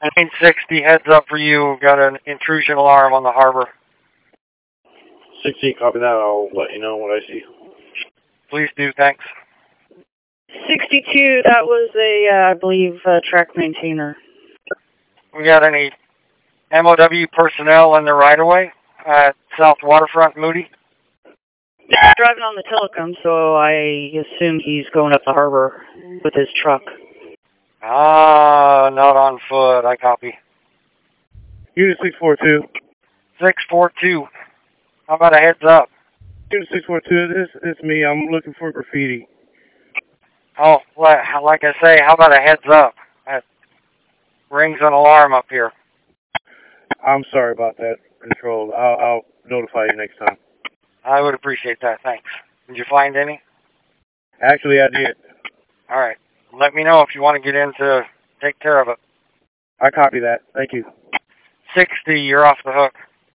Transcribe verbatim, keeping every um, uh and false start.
nine sixty, heads up for you. Got an intrusion alarm on the harbor. sixty, copy that. I'll let you know what I see. Please do, thanks. sixty-two, that was a, uh, I believe, uh, track maintainer. We got any M O W personnel in the right-of-way at South Waterfront, Moody? Yeah, driving on the telecom, so I assume he's going up the harbor with his truck. Ah, not on foot. I copy. Unit six four two. six four two. How about a heads up? Unit six four two, this is me. I'm looking for graffiti. Oh, like I say, how about a heads up? That rings an alarm up here. I'm sorry about that, Control. I'll, I'll notify you next time. I would appreciate that, thanks. Did you find any? Actually, I did. All right. Let me know if you want to get in to take care of it. I copy that. Thank you. sixty, you're off the hook.